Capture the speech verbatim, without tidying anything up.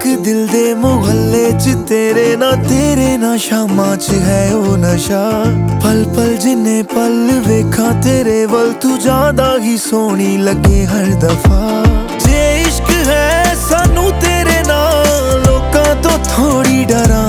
दिल दे मुहल्ले च तेरे ना तेरे ना शामां च है ओ नशा। पल पल जिन्ने पल वेखा तेरे वल तू ज्यादा ही सोहनी लगे हर दफा। जे इश्क है सानू तेरे नाल लोकां तो थोड़ी डरा